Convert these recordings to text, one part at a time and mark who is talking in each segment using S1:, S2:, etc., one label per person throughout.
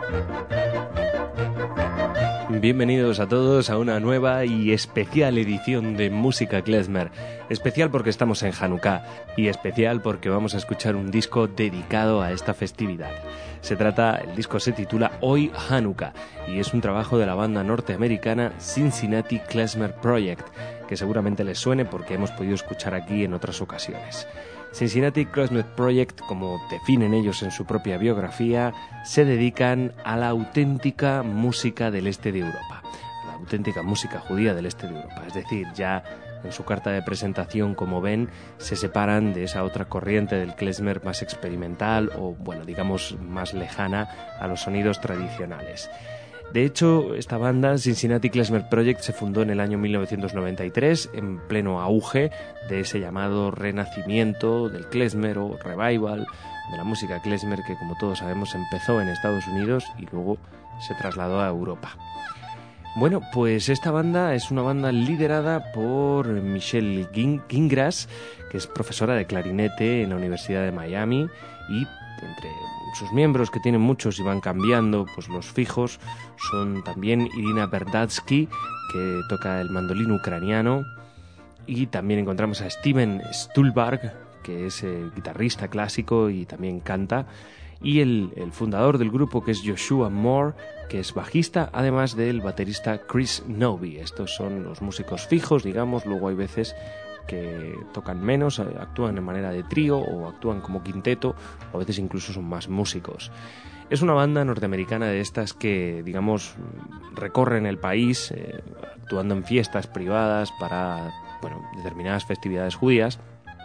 S1: Bienvenidos a todos a una nueva y especial edición de Música Klezmer. Especial porque estamos en Hanukkah y especial porque vamos a escuchar un disco dedicado a esta festividad. El disco se titula Hoy Hanukkah y es un trabajo de la banda norteamericana Cincinnati Klezmer Project, que seguramente les suene porque hemos podido escuchar aquí en otras ocasiones. Cincinnati Klezmer Project, como definen ellos en su propia biografía, se dedican a la auténtica música del este de Europa, a la auténtica música judía del este de Europa. Es decir, ya en su carta de presentación, como ven, se separan de esa otra corriente del klezmer más experimental o, bueno, digamos, más lejana a los sonidos tradicionales. De hecho, esta banda, Cincinnati Klezmer Project, se fundó en el año 1993, en pleno auge de ese llamado renacimiento del klezmer o revival de la música klezmer que, como todos sabemos, empezó en Estados Unidos y luego se trasladó a Europa. Bueno, pues esta banda es una banda liderada por Michelle Gingras, que es profesora de clarinete en la Universidad de Miami, y entre sus miembros, que tienen muchos y van cambiando, pues los fijos son también Irina Verdadsky, que toca el mandolín ucraniano, y también encontramos a Steven Stulbarg, que es guitarrista clásico y también canta, y el fundador del grupo, que es Joshua Moore, que es bajista, además del baterista Chris Novi. Estos son los músicos fijos, digamos. Luego hay veces que tocan menos, actúan de manera de trío o actúan como quinteto, o a veces incluso son más músicos. Es una banda norteamericana de estas que, digamos, recorren el país actuando en fiestas privadas para, bueno, determinadas festividades judías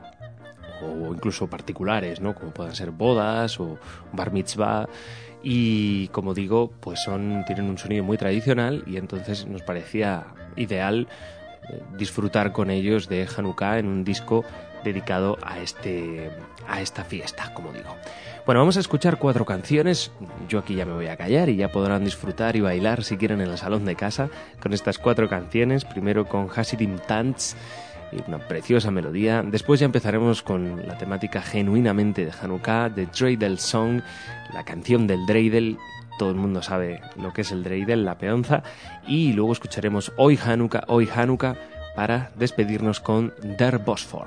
S1: o incluso particulares, ¿no? Como puedan ser bodas o bar mitzvah. Y como digo, pues tienen un sonido muy tradicional y entonces nos parecía ideal disfrutar con ellos de Hanukkah en un disco dedicado a esta fiesta, como digo. Bueno, vamos a escuchar 4 canciones. Yo aquí ya me voy a callar y ya podrán disfrutar y bailar si quieren en el salón de casa con estas 4 canciones. Primero con Hasidim Tanz, una preciosa melodía. Después ya empezaremos con la temática genuinamente de Hanukkah, The Dreidel Song, la canción del Dreidel. Todo el mundo sabe lo que es el Dreidel, la peonza. Y luego escucharemos Hoy Hanukkah, para despedirnos con Der Bosphor.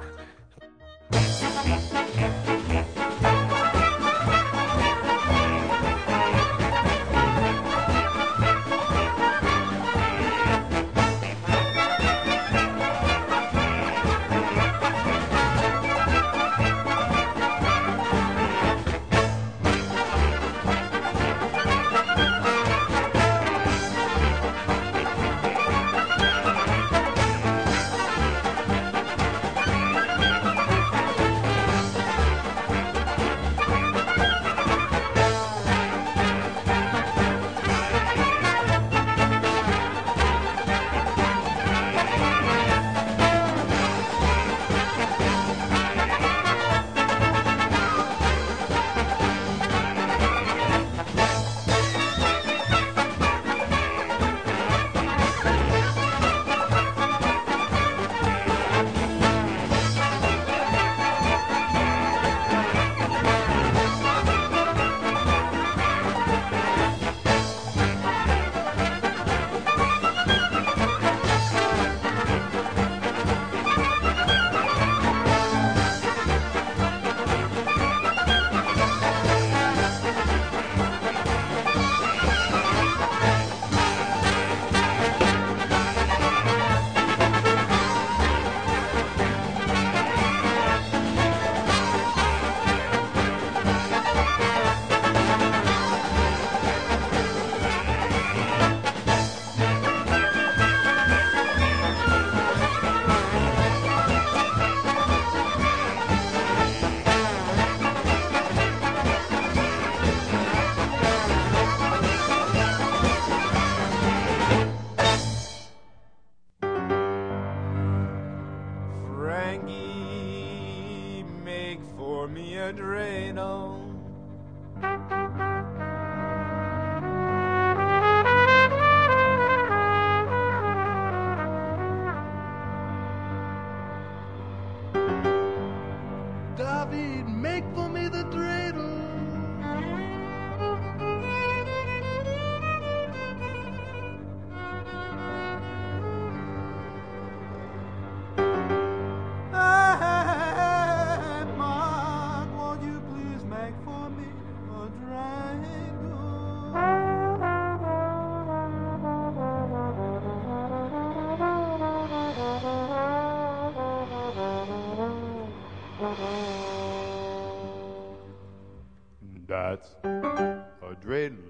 S2: that's a dreidel.